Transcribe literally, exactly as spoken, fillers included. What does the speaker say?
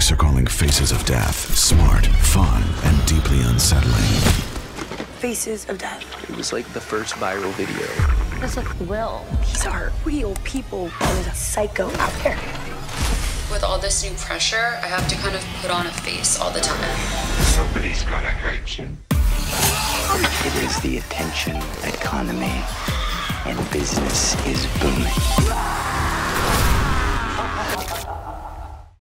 critics are calling Faces of Death smart, fun, and deeply unsettling. Faces of Death. It was like the first viral video. This looks Will. These are real people. There's a psycho out there. With all this new pressure, I have to kind of put on a face all the time. Somebody's gonna hurt you. It is the attention economy, and business is booming.